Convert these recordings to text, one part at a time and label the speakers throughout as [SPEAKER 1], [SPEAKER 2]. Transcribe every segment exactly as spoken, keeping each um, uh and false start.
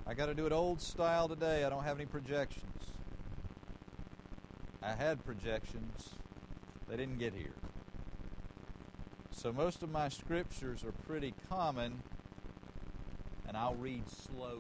[SPEAKER 1] I got to do it old style today. I don't have any projections. I had projections. They didn't get here. So most of my scriptures are pretty common, and I'll read slowly.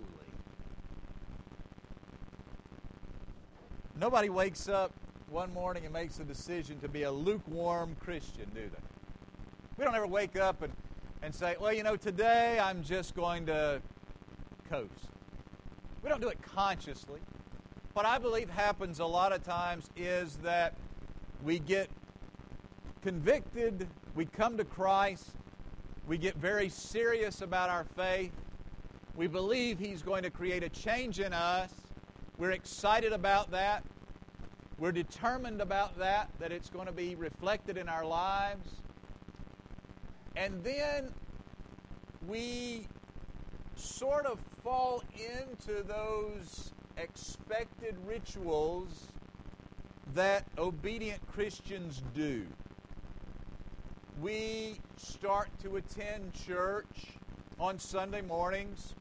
[SPEAKER 1] Nobody wakes up one morning and makes a decision to be a lukewarm Christian, do they? We don't ever wake up and, and say, well, you know, today I'm just going to coast. We don't do it consciously. What I believe happens a lot of times is that we get convicted, we come to Christ, we get very serious about our faith, we believe He's going to create a change in us, we're excited about that, we're determined about that, that it's going to be reflected in our lives, and then we sort of fall into those expected rituals that obedient Christians do. We start to attend church on Sunday mornings.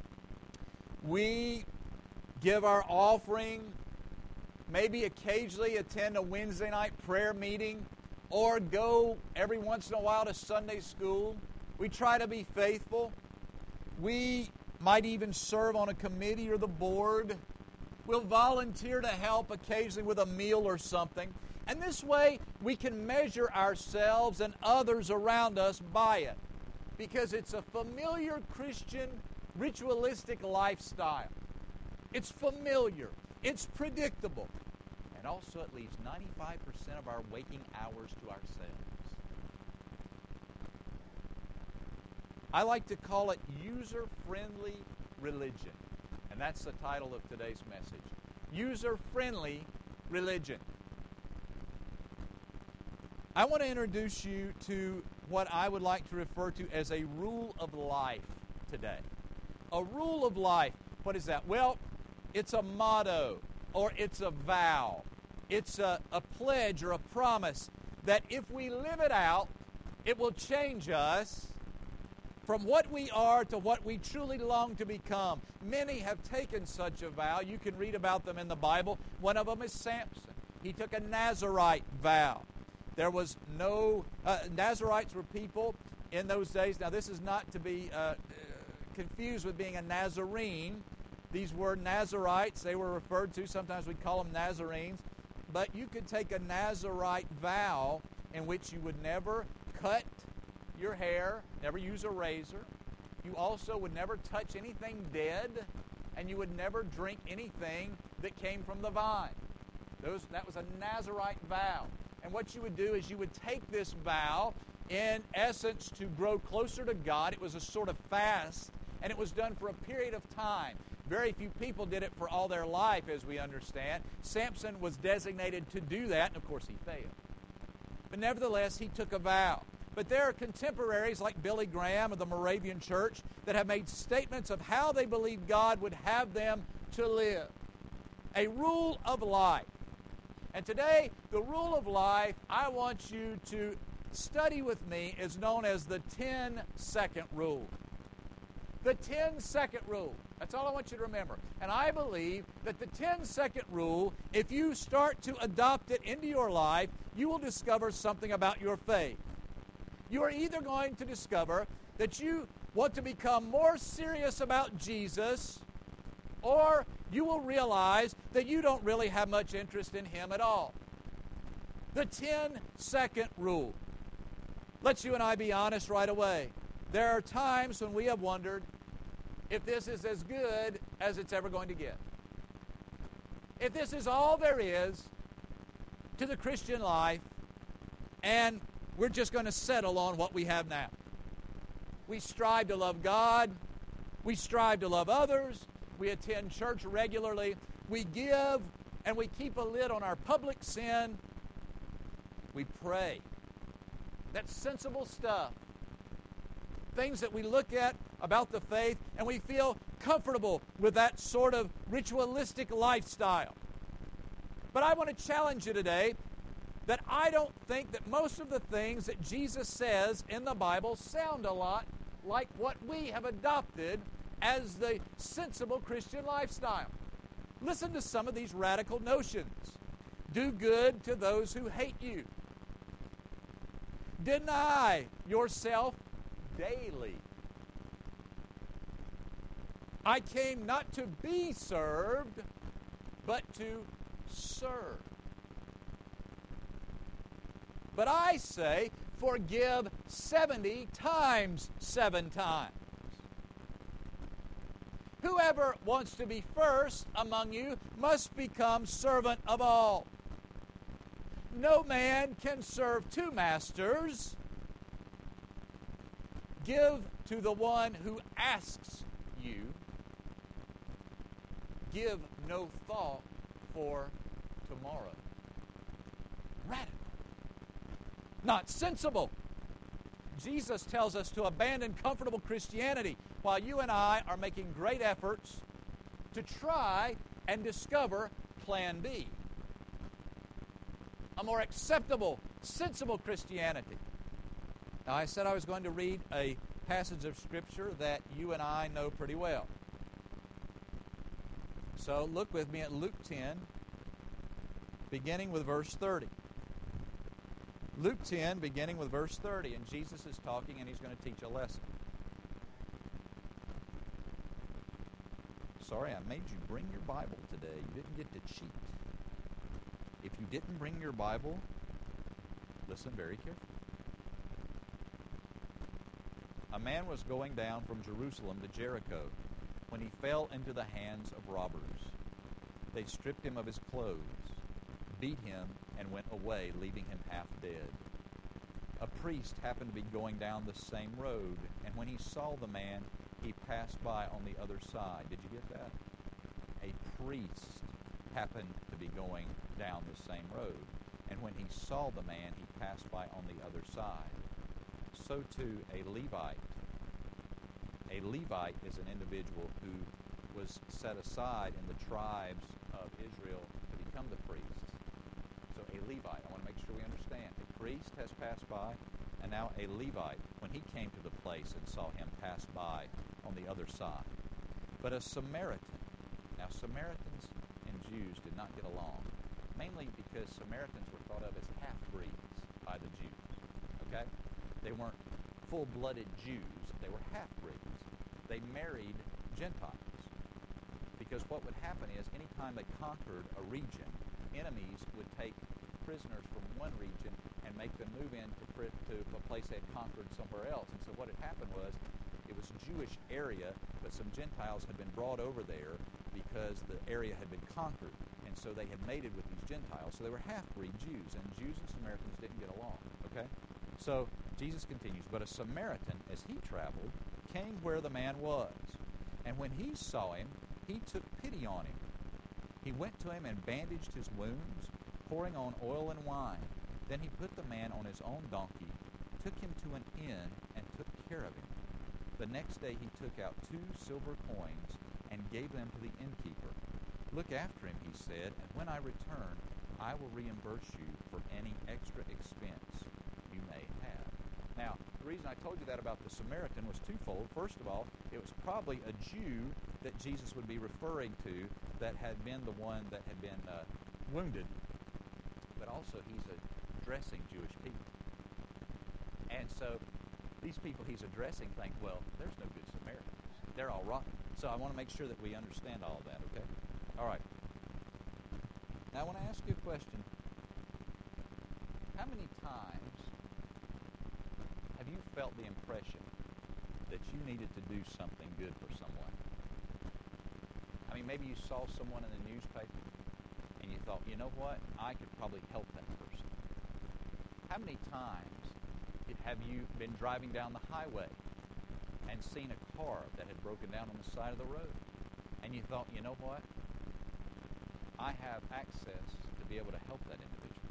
[SPEAKER 1] We give our offering, maybe occasionally attend a Wednesday night prayer meeting, or go every once in a while to Sunday school. We try to be faithful. We might even serve on a committee or the board. We'll volunteer to help occasionally with a meal or something. And this way, we can measure ourselves and others around us by it, because it's a familiar Christian ritualistic lifestyle. It's familiar. It's predictable. And also it leaves ninety-five percent of our waking hours to ourselves. I like to call it user-friendly religion. And that's the title of today's message. User-friendly religion. I want to introduce you to what I would like to refer to as a rule of life today. A rule of life. What is that? Well, it's a motto, or it's a vow. It's a, a pledge or a promise that if we live it out, it will change us from what we are to what we truly long to become. Many have taken such a vow. You can read about them in the Bible. One of them is Samson. He took a Nazirite vow. There was no... Uh, Nazirites were people in those days. Now, this is not to be uh, confused with being a Nazarene. These were Nazirites. They were referred to. Sometimes we call them Nazarenes. But you could take a Nazirite vow in which you would never cut your hair, never use a razor. You also would never touch anything dead, and you would never drink anything that came from the vine. Those, that was a Nazirite vow. And what you would do is you would take this vow, in essence, to grow closer to God. It was a sort of fast, and it was done for a period of time. Very few people did it for all their life, as we understand. Samson was designated to do that, and of course he failed. But nevertheless, he took a vow. But there are contemporaries like Billy Graham of the Moravian Church that have made statements of how they believe God would have them to live. A rule of life. And today, the rule of life I want you to study with me is known as the ten-second rule. The ten-second rule. That's all I want you to remember. And I believe that the ten-second rule, if you start to adopt it into your life, you will discover something about your faith. You are either going to discover that you want to become more serious about Jesus, or you will realize that you don't really have much interest in Him at all. The ten-second rule. Let's you and I be honest right away. There are times when we have wondered if this is as good as it's ever going to get. If this is all there is to the Christian life, and we're just going to settle on what we have now. We strive to love God. We strive to love others. We attend church regularly. We give, and we keep a lid on our public sin. We pray. That's sensible stuff. Things that we look at about the faith, and we feel comfortable with that sort of ritualistic lifestyle. But I want to challenge you today that I don't think that most of the things that Jesus says in the Bible sound a lot like what we have adopted as the sensible Christian lifestyle. Listen to some of these radical notions. Do good to those who hate you. Deny yourself daily. I came not to be served, but to serve. But I say, forgive seventy times seven times. Whoever wants to be first among you must become servant of all. No man can serve two masters. Give to the one who asks you. Give no thought for tomorrow. Radical. Not sensible. Jesus tells us to abandon comfortable Christianity while you and I are making great efforts to try and discover Plan B. A more acceptable, sensible Christianity. Now, I said I was going to read a passage of Scripture that you and I know pretty well. So look with me at Luke ten, beginning with verse thirty. Luke ten, beginning with verse thirty, and Jesus is talking and he's going to teach a lesson. Sorry, I made you bring your Bible today. You didn't get to cheat. If you didn't bring your Bible, listen very carefully. A man was going down from Jerusalem to Jericho when he fell into the hands of robbers. They stripped him of his clothes, beat him, and went away, leaving him half dead. A priest happened to be going down the same road, and when he saw the man, he passed by on the other side. Did you get that? A priest happened to be going down the same road, and when he saw the man, he passed by on the other side. So too a Levite. A Levite is an individual who was set aside in the tribes of Israel to become the priests. So a Levite, I want to make sure we understand. A priest has passed by, and now a Levite, when he came to the place and saw him pass by on the other side. But a Samaritan. Now Samaritans and Jews did not get along, mainly because Samaritans were thought of as half-breeds by the Jews. Okay? They weren't full-blooded Jews. They were half-breeds. They married Gentiles. Because what would happen is, anytime they conquered a region, enemies would take prisoners from one region and make them move into to a place they had conquered somewhere else. And so what had happened was, it was a Jewish area, but some Gentiles had been brought over there because the area had been conquered. And so they had mated with these Gentiles. So they were half-breed Jews, and Jews and Samaritans didn't get along. Okay? So Jesus continues, but a Samaritan, as he traveled, came where the man was. And when he saw him, he took pity on him. He went to him and bandaged his wounds, pouring on oil and wine. Then he put the man on his own donkey, took him to an inn, and took care of him. The next day he took out two silver coins and gave them to the innkeeper. Look after him, he said, and when I return, I will reimburse you for any extra expense you may have. Now, the reason I told you that about the Samaritan was twofold. First of all, it was probably a Jew that Jesus would be referring to that had been the one that had been uh, wounded. But also, he's addressing Jewish people. And so, these people he's addressing think, well, there's no good Samaritans. They're all rotten. So I want to make sure that we understand all of that, okay? All right. Now, I want to ask you a question. How many times have you felt the impression that you needed to do something good for someone? I mean, maybe you saw someone in the newspaper and you thought, you know what? I could probably help that person. How many times have you been driving down the highway and seen a car that had broken down on the side of the road? And you thought, you know what? I have access to be able to help that individual.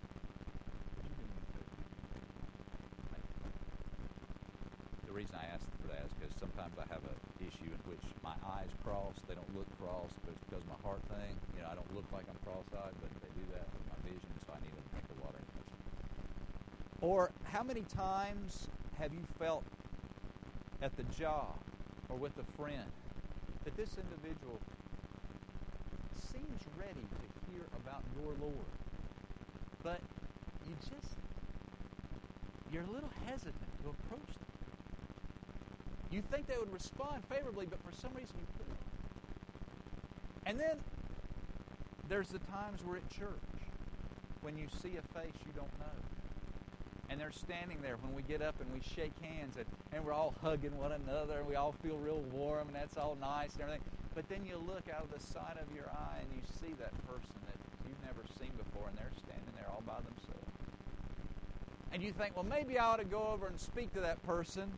[SPEAKER 1] The reason I ask for that is because sometimes I have an issue in which my eyes cross. They don't look crossed, but it's because of my heart thing. You know, I don't look like I'm cross-eyed, but they do that with my vision, so I need a drink of water. Or how many times have you felt at the job or with a friend that this individual seems ready to hear about your Lord, but you just, you're a little hesitant to approach them. You think they would respond favorably, but for some reason you couldn't. And then there's the times we're at church when you see a face you don't know. And they're standing there when we get up and we shake hands and, and we're all hugging one another and we all feel real warm and that's all nice and everything. But then you look out of the side of your eye and you see that person that you've never seen before and they're standing there all by themselves. And you think, well, maybe I ought to go over and speak to that person.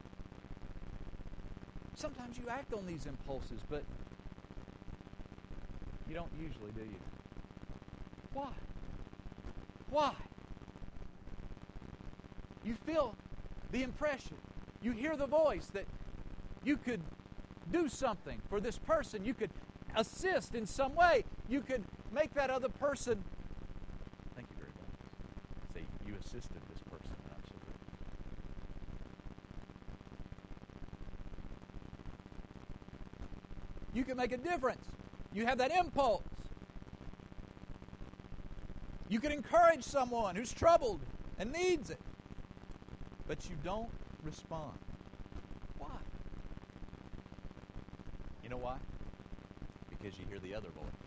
[SPEAKER 1] Sometimes you act on these impulses, but you don't usually, do you? Why? Why? You feel the impression. You hear the voice that you could do something for this person. You could assist in some way. You could make that other person. Thank you very much. Say, you assisted this person. I'm so good. You can make a difference. You have that impulse. You can encourage someone who's troubled and needs it. But you don't respond. Why? You know why? Because you hear the other voice.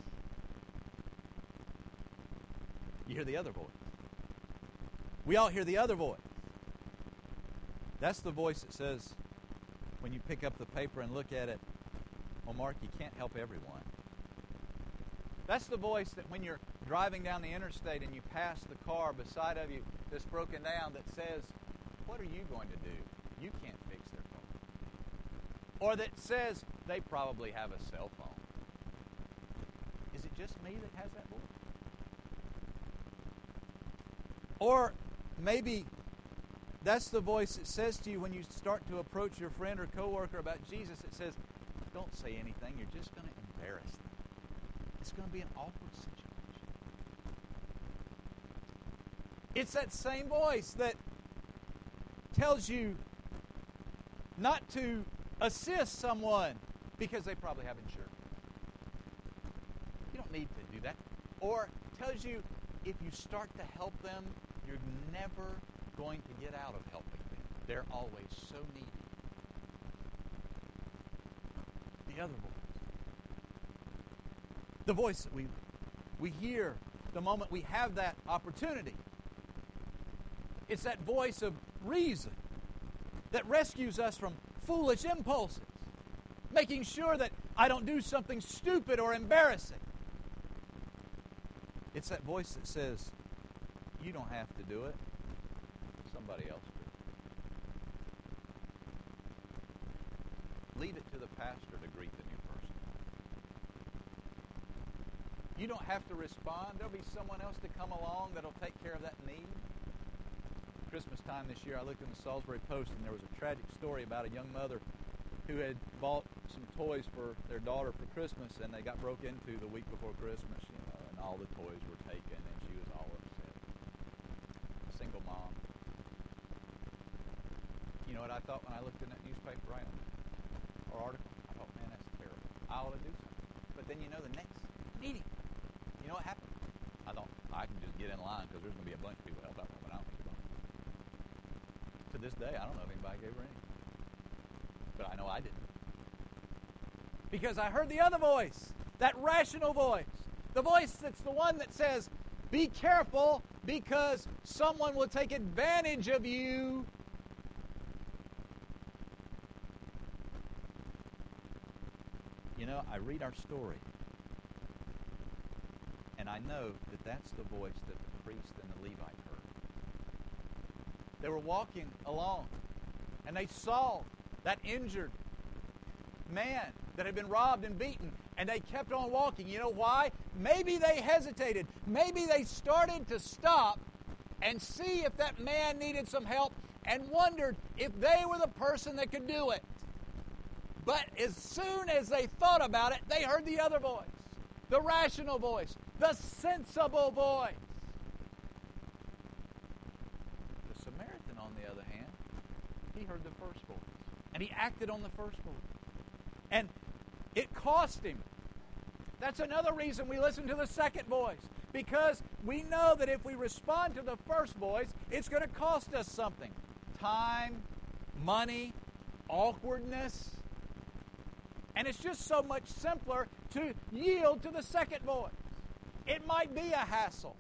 [SPEAKER 1] You hear the other voice. We all hear the other voice. That's the voice that says, when you pick up the paper and look at it, well, Mark, you can't help everyone. That's the voice that when you're driving down the interstate and you pass the car beside of you that's broken down that says, what are you going to do? You can't fix their car. Or that says they probably have a cell phone. Is it just me that has that voice? Or maybe that's the voice that says to you when you start to approach your friend or coworker about Jesus, it says, don't say anything, you're just going to embarrass them. It's going to be an awkward situation. It's that same voice that tells you not to assist someone because they probably have insurance. You don't need to do that. Or tells you if you start to help them, you're never going to get out of helping them. They're always so needy. The other voice. The voice that we, we hear the moment we have that opportunity. It's that voice of reason that rescues us from foolish impulses, making sure that I don't do something stupid or embarrassing. It's that voice that says, you don't have to do it. Somebody else will. Leave it to the pastor to greet the new person. You don't have to respond. There'll be someone else to come along that'll take care of that need. Christmas time this year, I looked in the Salisbury Post, and there was a tragic story about a young mother who had bought some toys for their daughter for Christmas, and they got broke into the week before Christmas, you know, and all the toys were taken, and she was all upset. A single mom. You know what I thought when I looked in that newspaper item or article? I thought, man, that's terrible. I ought to do something. But then, you know, the next meeting, you know what happened? I thought, I can just get in line because there's going to be a bunch of people help out when I don't. To this day, I don't know if anybody gave her anything. But I know I didn't. Because I heard the other voice, that rational voice. The voice that's the one that says, be careful because someone will take advantage of you. You know, I read our story, and I know that that's the voice that the priest and the Levite heard. They were walking along, and they saw that injured man that had been robbed and beaten, and they kept on walking. You know why? Maybe they hesitated. Maybe they started to stop and see if that man needed some help and wondered if they were the person that could do it. But as soon as they thought about it, they heard the other voice, the rational voice, the sensible voice. The Samaritan, on the other hand, he heard the first voice, and he acted on the first voice. And It cost him. That's another reason we listen to the second voice, because we know that if we respond to the first voice, it's going to cost us something. Time, money, awkwardness. And it's just so much simpler to yield to the second voice. It might be a hassle.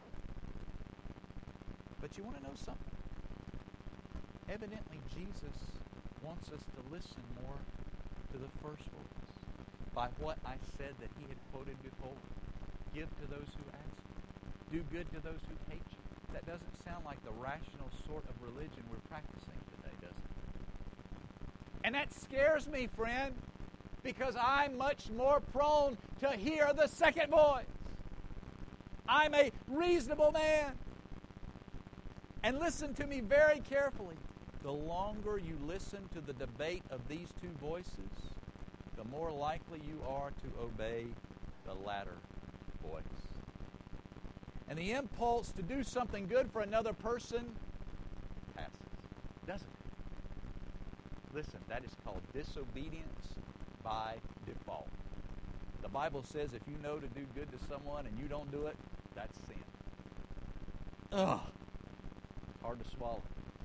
[SPEAKER 1] But you want to know something? Evidently, Jesus wants us to listen more to the first voice. By what I said that he had quoted before. Give to those who ask you. Do good to those who hate you. That doesn't sound like the rational sort of religion we're practicing today, does it? And that scares me, friend, because I'm much more prone to hear the second voice. I'm a reasonable man. And listen to me very carefully. The longer you listen to the debate of these two voices, the more likely you are to obey the latter voice. And the impulse to do something good for another person passes, doesn't it? Listen, that is called disobedience by default. The Bible says if you know to do good to someone and you don't do it, that's sin. Ugh. Hard to swallow.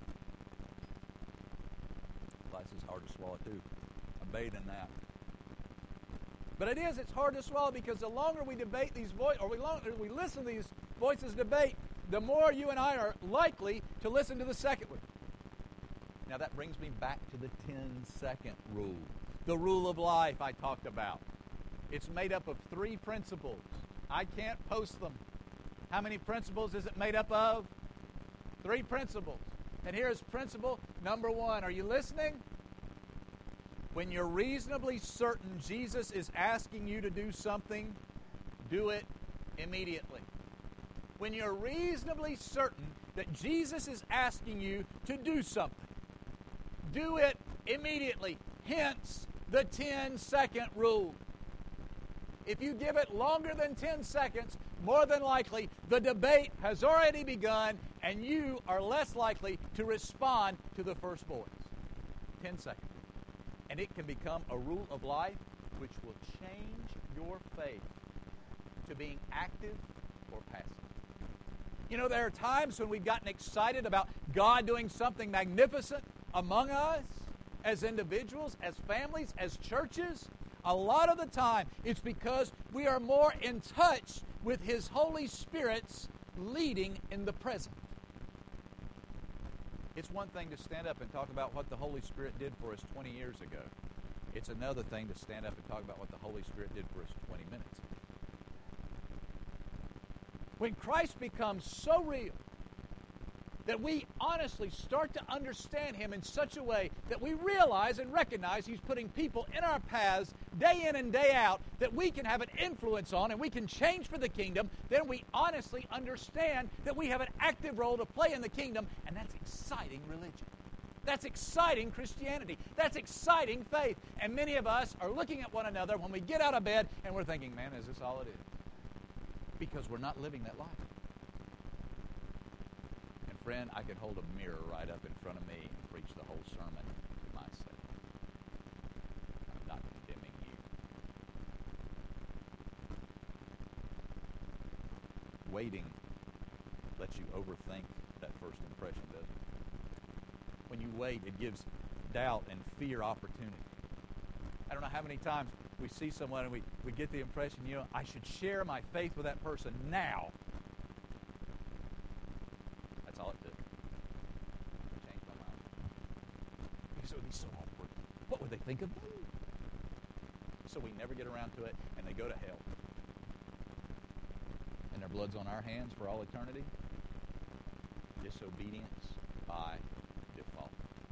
[SPEAKER 1] Life is hard to swallow too. I'm baiting that. But it is, it's hard to swallow because the longer we debate these voices, or we, longer we listen to these voices debate, the more you and I are likely to listen to the second one. Now that brings me back to the ten-second rule. The rule of life I talked about. It's made up of three principles. I can't post them. How many principles is it made up of? Three principles. And here's principle number one. Are you listening? When you're reasonably certain Jesus is asking you to do something, do it immediately. When you're reasonably certain that Jesus is asking you to do something, do it immediately. Hence the ten-second rule. If you give it longer than ten seconds, more than likely the debate has already begun and you are less likely to respond to the first voice. ten seconds. And it can become a rule of life which will change your faith to being active or passive. You know, there are times when we've gotten excited about God doing something magnificent among us as individuals, as families, as churches. A lot of the time, it's because we are more in touch with His Holy Spirit's leading in the present. It's one thing to stand up and talk about what the Holy Spirit did for us twenty years ago. It's another thing to stand up and talk about what the Holy Spirit did for us twenty minutes ago. When Christ becomes so real that we honestly start to understand Him in such a way that we realize and recognize He's putting people in our paths day in and day out that we can have an influence on and we can change for the kingdom, then we honestly understand that we have an active role to play in the kingdom, and that's exciting religion. That's exciting Christianity. That's exciting faith. And many of us are looking at one another when we get out of bed and we're thinking, man, is this all it is? Because we're not living that life. And friend, I could hold a mirror right up in front of me and preach the whole sermon to myself. I'm not condemning you. Waiting lets you overthink that first impression, doesn't it? When you wait, it gives doubt and fear opportunity. I don't know how many times we see someone and we, we get the impression, you know, I should share my faith with that person now. That's all it did. I changed my mind. Because it would be so awkward. What would they think of me? So we never get around to it, and they go to hell. And their blood's on our hands for all eternity. Disobedience by default.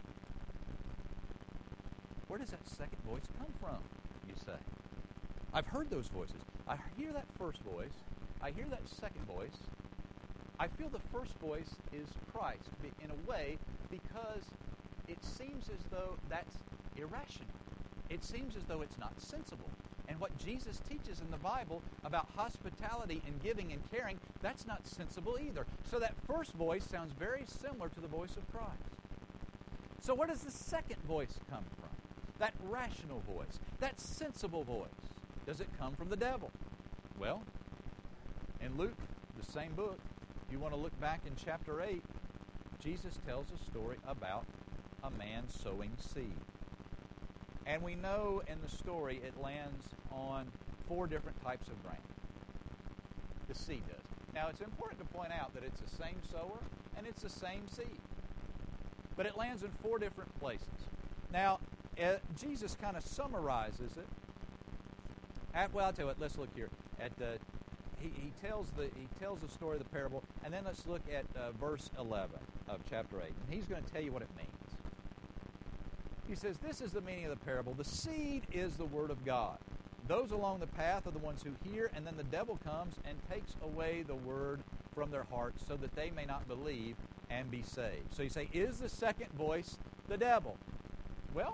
[SPEAKER 1] Where does that second voice come from, you say? I've heard those voices. I hear that first voice. I hear that second voice. I feel the first voice is Christ in a way because it seems as though that's irrational. It seems as though it's not sensible. And what Jesus teaches in the Bible about hospitality and giving and caring, that's not sensible either. So that first voice sounds very similar to the voice of Christ. So where does the second voice come from? that rational voice, that sensible voice? Does it come from the devil? Well, in Luke, the same book, if you want to look back in chapter eight, Jesus tells a story about a man sowing seed. And we know in the story it lands on four different types of ground. The seed does. Now, it's important to point out that it's the same sower and it's the same seed. But it lands in four different places. Now, uh, Jesus kind of summarizes it. At, well, I'll tell you what, let's look here. At the, he, he, tells the, he tells the story of the parable, and then let's look at uh, verse eleven of chapter eight. And he's going to tell you what it means. He says, this is the meaning of the parable. The seed is the word of God. Those along the path are the ones who hear, and then the devil comes and takes away the word from their hearts so that they may not believe and be saved. So you say, is the second voice the devil? Well,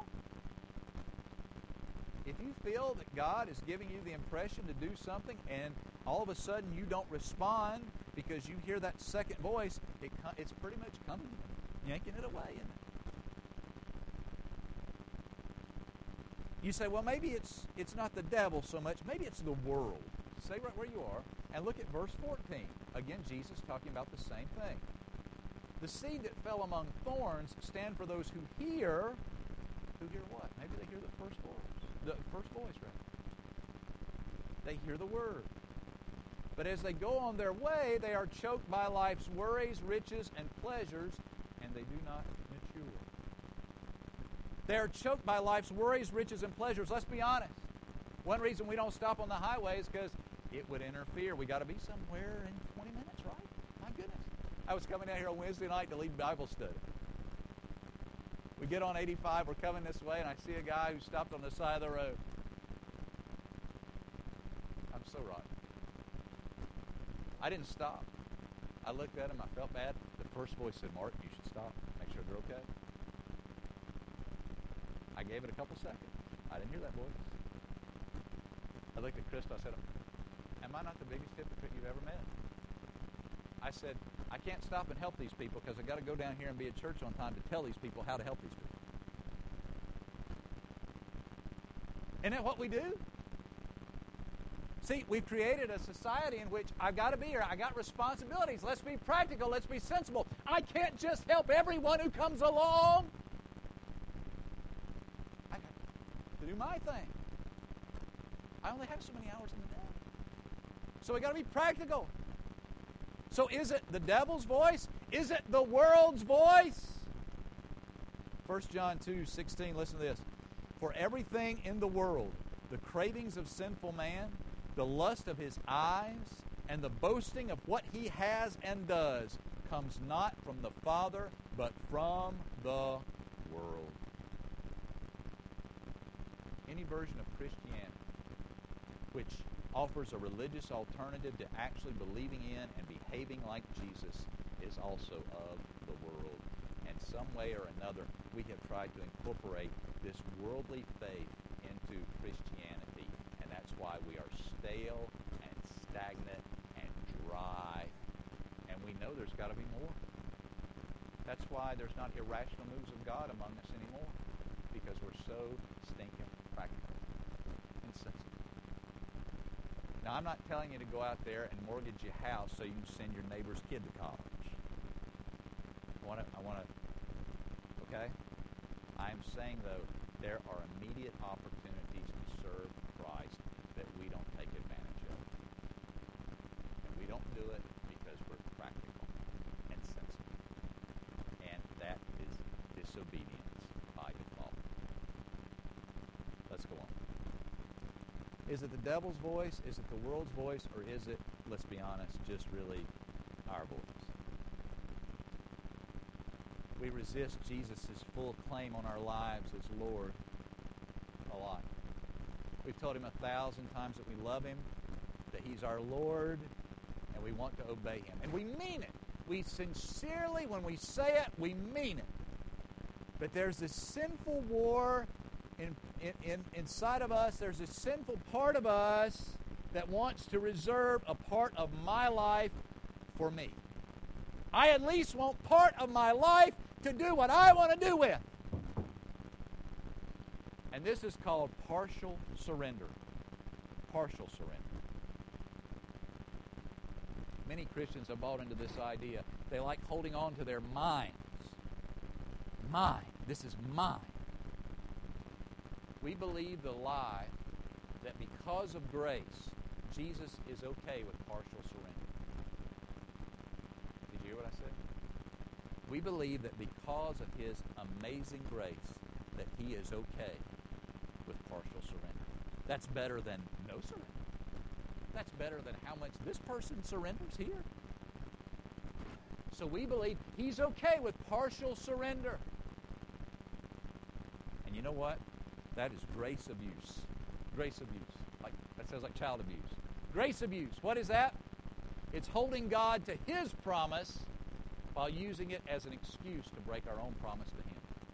[SPEAKER 1] if you feel that God is giving you the impression to do something and all of a sudden you don't respond because you hear that second voice, it, it's pretty much coming, yanking it away, isn't it? You say, well, maybe it's it's not the devil so much. Maybe it's the world. Stay right where you are and look at verse fourteen. Again, Jesus talking about the same thing. The seed that fell among thorns stand for those who hear. Who hear what? Maybe they hear the first voice. The first voice, right? They hear the word. But as they go on their way, they are choked by life's worries, riches, and pleasures, and they do not mature. They are choked by life's worries, riches, and pleasures. Let's be honest. One reason we don't stop on the highway is because it would interfere. We got to be somewhere in twenty minutes, right? My goodness. I was coming down here on Wednesday night to lead Bible study. We get on eighty-five, we're coming this way, and I see a guy who stopped on the side of the road. I'm so rotten. I didn't stop. I looked at him, I felt bad. The first voice said, Mark, you should stop. Make sure they're okay. I gave it a couple seconds. I didn't hear that voice. I looked at Krista, I said, am I not the biggest hypocrite you've ever met? I said, I can't stop and help these people because I've got to go down here and be at church on time to tell these people how to help these people. Isn't that what we do? See, we've created a society in which I've got to be here. I got responsibilities. Let's be practical. Let's be sensible. I can't just help everyone who comes along. I got to do my thing. I only have so many hours in the day. So we got to be practical. So is it the devil's voice? Is it the world's voice? First John two sixteen, listen to this. For everything in the world, the cravings of sinful man, the lust of his eyes, and the boasting of what he has and does, comes not from the Father, but from the world. Any version of Christianity which offers a religious alternative to actually believing in and behaving like Jesus is also of the world. And some way or another, we have tried to incorporate this worldly faith into Christianity. And that's why we are stale and stagnant and dry. And we know there's got to be more. That's why there's not irrational moves of God among us anymore. Because we're so stinking practical and sensible. Now, I'm not telling you to go out there and mortgage your house so you can send your neighbor's kid to college. I want to, I want to, okay? I'm saying, though, there are immediate opportunities to serve Christ that we don't take advantage of. And we don't do it because we're practical and sensible. And that is disobedience by default. Let's go on. Is it the devil's voice? Is it the world's voice? Or is it, let's be honest, just really our voice? We resist Jesus' full claim on our lives as Lord a lot. We've told him a thousand times that we love him, that he's our Lord, and we want to obey him. And we mean it. We sincerely, when we say it, we mean it. But there's this sinful war In, in, in, inside of us. There's a sinful part of us that wants to reserve a part of my life for me. I at least want part of my life to do what I want to do with. And this is called partial surrender. Partial surrender. Many Christians have bought into this idea. They like holding on to their minds. Mine. This is mine. We believe the lie that because of grace, Jesus is okay with partial surrender. Did you hear what I said? We believe that because of His amazing grace, that He is okay with partial surrender. That's better than no surrender. That's better than how much this person surrenders here. So we believe He's okay with partial surrender. And you know what? That is grace abuse. Grace abuse. Like that sounds like child abuse. Grace abuse. What is that? It's holding God to His promise while using it as an excuse to break our own promise to Him.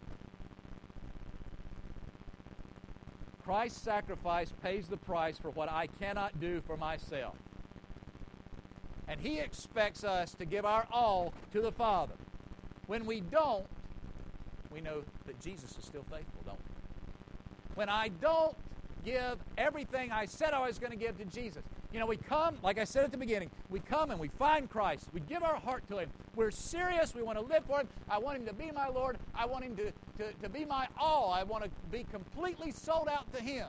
[SPEAKER 1] Christ's sacrifice pays the price for what I cannot do for myself. And He expects us to give our all to the Father. When we don't, we know that Jesus is still faithful, don't we? When I don't give everything I said I was going to give to Jesus. You know, we come, like I said at the beginning, we come and we find Christ. We give our heart to Him. We're serious. We want to live for Him. I want Him to be my Lord. I want Him to, to, to be my all. I want to be completely sold out to Him.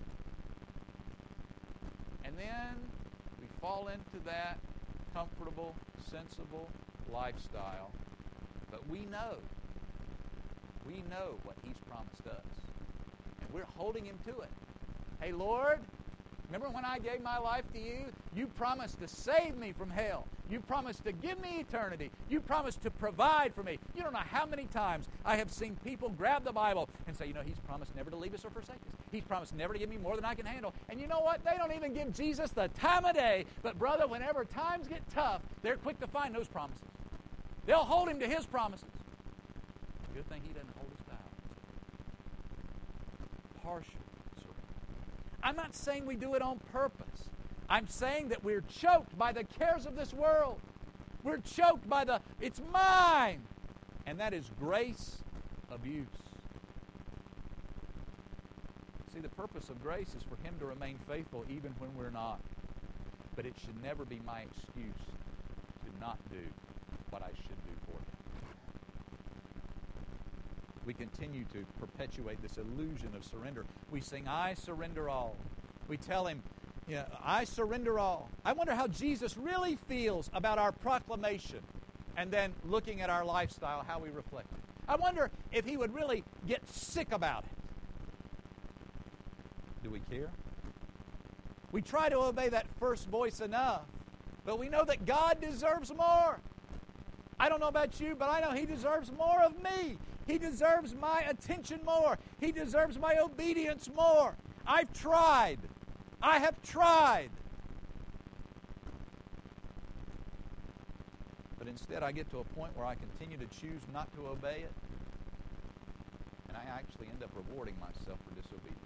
[SPEAKER 1] And then we fall into that comfortable, sensible lifestyle. But we know, we know what He's promised us. And we're holding Him to it. Hey, Lord, remember when I gave my life to You? You promised to save me from hell. You promised to give me eternity. You promised to provide for me. You don't know how many times I have seen people grab the Bible and say, you know, He's promised never to leave us or forsake us. He's promised never to give me more than I can handle. And you know what? They don't even give Jesus the time of day. But brother, whenever times get tough, they're quick to find those promises. They'll hold Him to His promises. Good thing He doesn't hold His vows. Partial. I'm not saying we do it on purpose. I'm saying that we're choked by the cares of this world. We're choked by the, it's mine. And that is grace abuse. See, the purpose of grace is for Him to remain faithful even when we're not. But it should never be my excuse to not do what I should do for Him. We continue to perpetuate this illusion of surrender. We sing, I surrender all. We tell Him, yeah, I surrender all. I wonder how Jesus really feels about our proclamation and then looking at our lifestyle, how we reflect it. I wonder if He would really get sick about it. Do we care? We try to obey that first voice enough, but we know that God deserves more. I don't know about you, but I know He deserves more of me. He deserves my attention more. He deserves my obedience more. I've tried. I have tried. But instead I get to a point where I continue to choose not to obey it, and I actually end up rewarding myself for disobedience.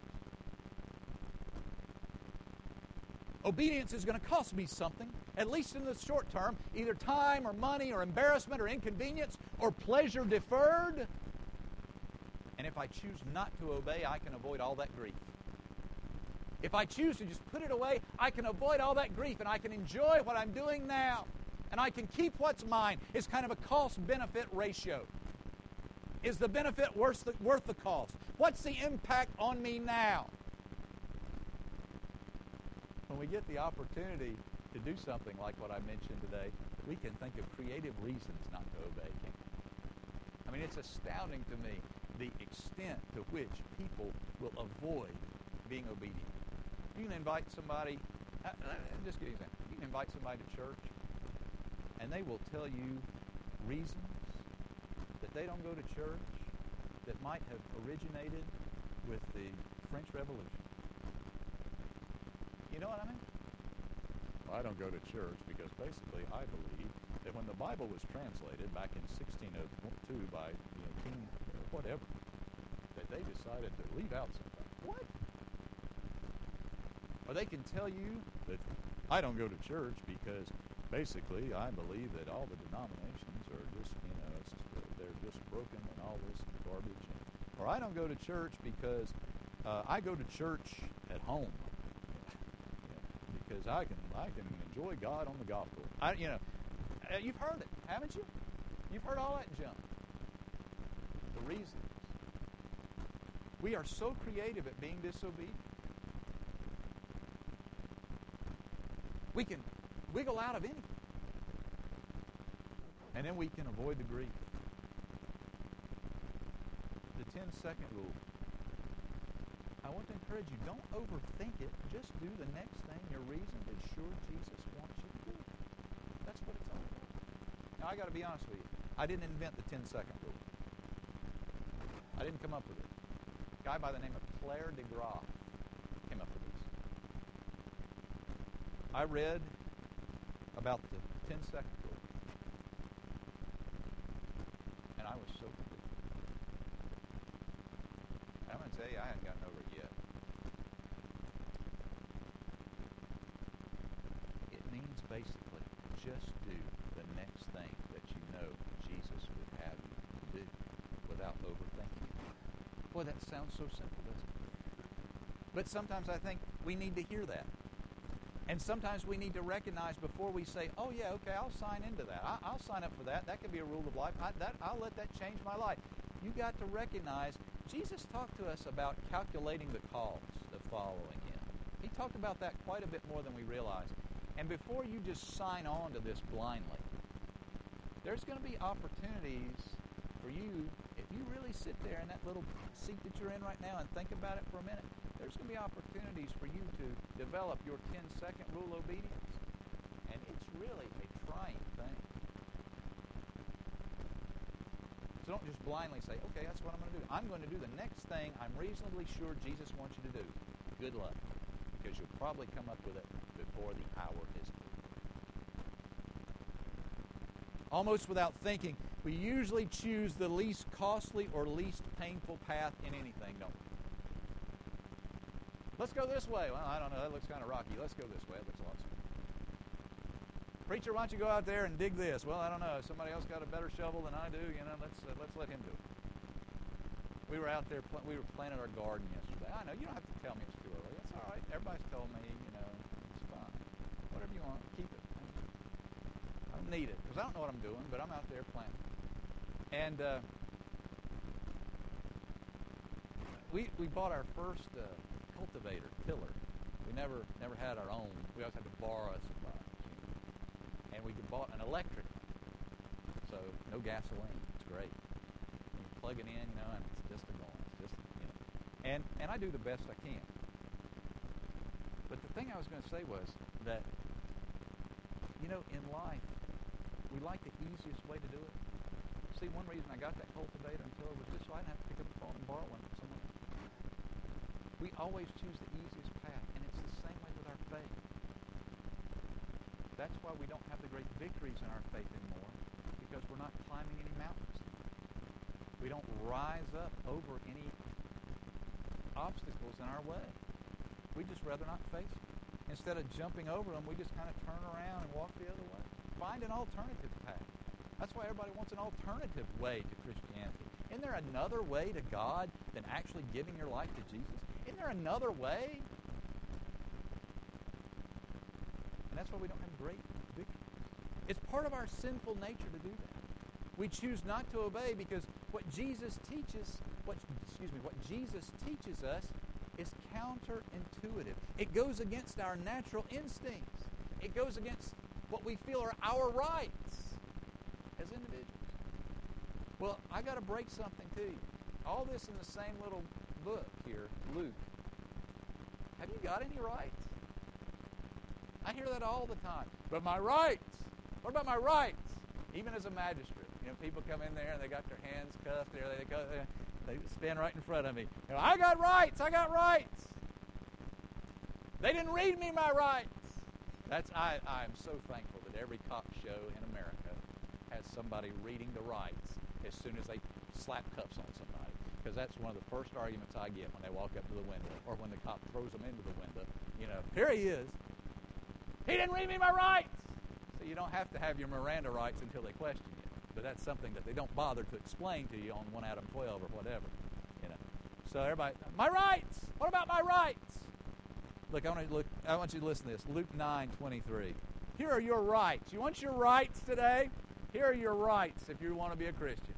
[SPEAKER 1] Obedience is going to cost me something, at least in the short term, either time or money or embarrassment or inconvenience or pleasure deferred. And if I choose not to obey, I can avoid all that grief. If I choose to just put it away, I can avoid all that grief and I can enjoy what I'm doing now. And I can keep what's mine. It's kind of a cost-benefit ratio. Is the benefit worth the, worth the cost? What's the impact on me now? When we get the opportunity to do something like what I mentioned today, we can think of creative reasons not to obey, can't we? I mean, it's astounding to me the extent to which people will avoid being obedient. You can invite somebody, uh, just give you an example. You can invite somebody to church, and they will tell you reasons that they don't go to church that might have originated with the French Revolution. You know what I mean? Well, I don't go to church because basically I believe that when the Bible was translated back in sixteen oh two by you know, King whatever, that they decided to leave out something. What? Or they can tell you that I don't go to church because basically I believe that all the denominations are just, you know, it's, they're just broken and all this garbage. Or I don't go to church because uh, I go to church at home because I can I can enjoy God on the golf course. I, you know, uh, you've heard it, haven't you? You've heard all that junk. The reasons. We are so creative at being disobedient. We can wiggle out of anything. And then we can avoid the grief. The ten-second rule. I want to encourage you, don't overthink it. Just do the next thing you're reasonably sure Jesus wants you to do. That's what it's all about. Now, I got to be honest with you. I didn't invent the ten-second rule. I didn't come up with it. A guy by the name of Claire DeGraff came up with this. I read about the ten-second rule, and I was so convicted. I'm going to tell you, I hadn't gotten over it yet. It means basically just do the next thing that you know Jesus would have you do without overthinking it. Boy, that sounds so simple, doesn't it? But sometimes I think we need to hear that. And sometimes we need to recognize before we say, oh yeah, okay, I'll sign into that. I, I'll sign up for that. That could be a rule of life. I, that, I'll let that change my life. You got to recognize Jesus talked to us about calculating the cost of following Him. He talked about that quite a bit more than we realize. And before you just sign on to this blindly, there's going to be opportunities for you, if you really sit there in that little seat that you're in right now and think about it for a minute, there's going to be opportunities for you to develop your ten-second rule obedience. And it's really a trying thing. So don't just blindly say, okay, that's what I'm going to do. I'm going to do the next thing I'm reasonably sure Jesus wants you to do. Good luck. Because you'll probably come up with it before the hour is through. Almost without thinking, we usually choose the least costly or least painful path in anything, don't we? Let's go this way. Well, I don't know. That looks kind of rocky. Let's go this way. That looks awesome. Preacher, why don't you go out there and dig this? Well, I don't know. Somebody else got a better shovel than I do. You know, let's uh, let's let him do it. We were out there. Pl- we were planting our garden yesterday. I know you don't have to tell me it's too early. That's all right. Everybody's told me. You know, it's fine. Whatever you want, keep it. I don't need it because I don't know what I'm doing, but I'm out there planting. And uh, we we bought our first. Uh, cultivator, tiller. We never never had our own. We always had to borrow supplies. And we bought an electric one. So no gasoline. It's great. You plug it in, you know, and it's just a going. It's just, you know. And and I do the best I can. But the thing I was going to say was that, you know, in life, we like the easiest way to do it. See, one reason I got that cultivator and tiller was just so I didn't have to pick up the phone and borrow one from someone else. We always choose the easiest path, and it's the same way with our faith. That's why we don't have the great victories in our faith anymore, because we're not climbing any mountains. We don't rise up over any obstacles in our way. We just rather not face them. Instead of jumping over them, we just kind of turn around and walk the other way. Find an alternative path. That's why everybody wants an alternative way to Christianity. Isn't there another way to God than actually giving your life to Jesus? Isn't there another way? And that's why we don't have great victories. It's part of our sinful nature to do that. We choose not to obey because what Jesus teaches, what excuse me, what Jesus teaches us is counterintuitive. It goes against our natural instincts. It goes against what we feel are our rights as individuals. Well, I got to break something to you. All this in the same little book here, Luke. Have you got any rights? I hear that all the time. But my rights. What about my rights? Even as a magistrate, you know, people come in there and they got their hands cuffed. There, they go, they stand right in front of me. You know, I got rights. I got rights. They didn't read me my rights. That's I. I am so thankful that every cop show in America has somebody reading the rights as soon as they slap cuffs on somebody. Because that's one of the first arguments I get when they walk up to the window or when the cop throws them into the window. You know, here he is. He didn't read me my rights. So you don't have to have your Miranda rights until they question you. But that's something that they don't bother to explain to you on one out of twelve or whatever. You know. So everybody, my rights. What about my rights? Look, I want to look. I want you to listen to this. Luke nine twenty-three. Here are your rights. You want your rights today? Here are your rights if you want to be a Christian.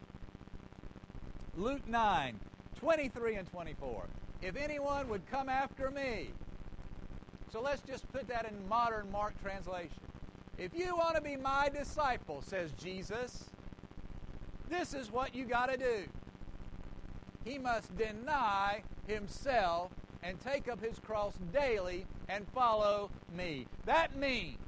[SPEAKER 1] Luke nine twenty-three and twenty-four. If anyone would come after me. So let's just put that in modern Mark translation. If you want to be my disciple, says Jesus, this is what you got to do. He must deny himself and take up his cross daily and follow me. That means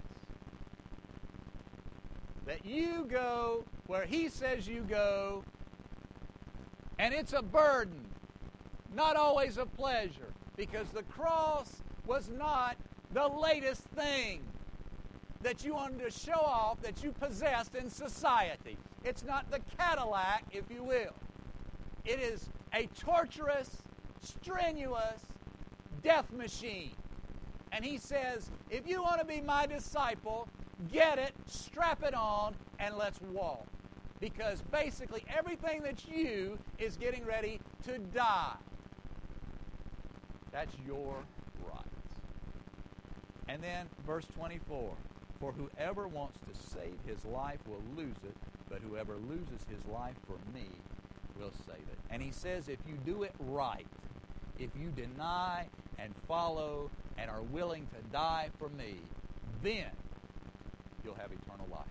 [SPEAKER 1] that you go where he says you go, and it's a burden, not always a pleasure, because the cross was not the latest thing that you wanted to show off that you possessed in society. It's not the Cadillac, if you will. It is a torturous, strenuous death machine. And he says, if you want to be my disciple, get it, strap it on, and let's walk. Because basically everything that's you is getting ready to die. That's your rights. And then verse twenty-four, for whoever wants to save his life will lose it, but whoever loses his life for me will save it. And he says if you do it right, if you deny and follow and are willing to die for me, then you'll have eternal life.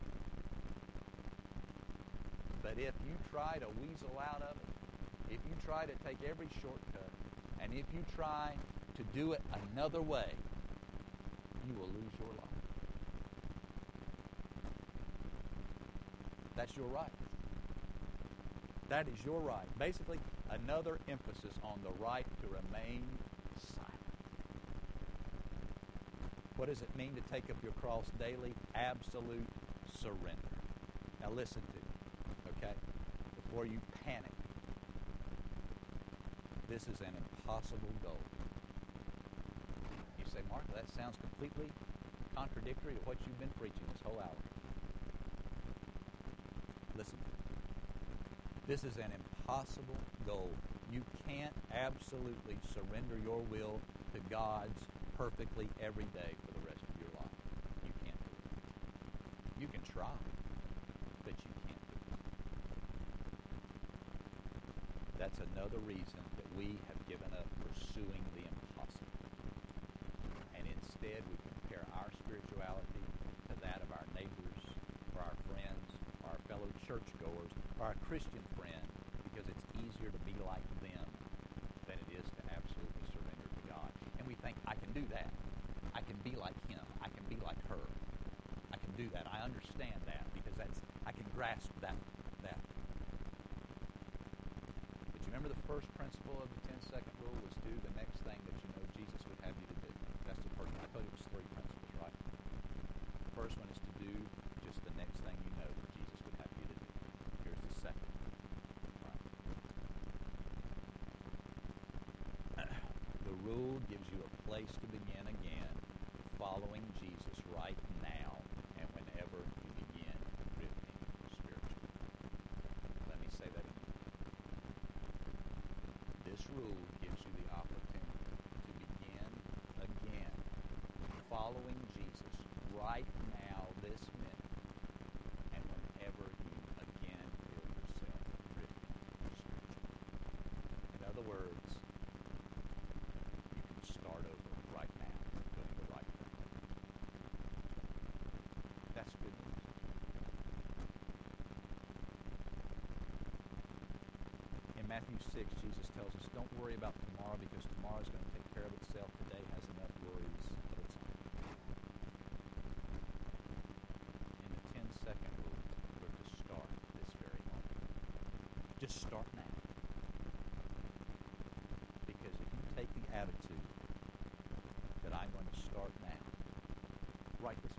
[SPEAKER 1] But if you try to weasel out of it, if you try to take every shortcut, and if you try to do it another way, you will lose your life. That's your right. That is your right. Basically, another emphasis on the right to remain silent. What does it mean to take up your cross daily? Absolute surrender. Now listen to me, okay? Before you panic. This is an impossible goal. You say, Mark, that sounds completely contradictory to what you've been preaching this whole hour. Listen to me. This is an impossible goal. You can't absolutely surrender your will to God's perfectly every day for the rest of your life. You can't do it. You can try, but you can't do it. That's another reason that we have given up pursuing the impossible. And instead we compare our spirituality to that of our neighbors, or our friends, or our fellow churchgoers, or our Christian friend, because it's easier to be like them than it is to absolutely surrender to God. And we think, I can do that. I can be like him. I can be like her. I can do that. I understand that because that's I can grasp that. that. But you remember the first principle of the ten-second rule was do the next thing that you know Jesus would have you to do. That's the first one. I told you it was three principles, right? The first one is to do just the next thing you know that Jesus would have you to do. Here's the second. The rule gives you a place to begin again, following Jesus right now and whenever you begin drifting spiritually. Let me say that again. This rule gives you the opportunity to begin again, following Jesus right now, this minute, and whenever you again feel yourself drifting spiritually. In other words, start over right now, doing the right thing. That's good news. In Matthew six, Jesus tells us, don't worry about tomorrow because tomorrow is going to take care of itself. Today has enough worries of its own. In the ten-second rule, we're to start this very moment. Just start now. Because if you take the attitude that I'm going to start now, right this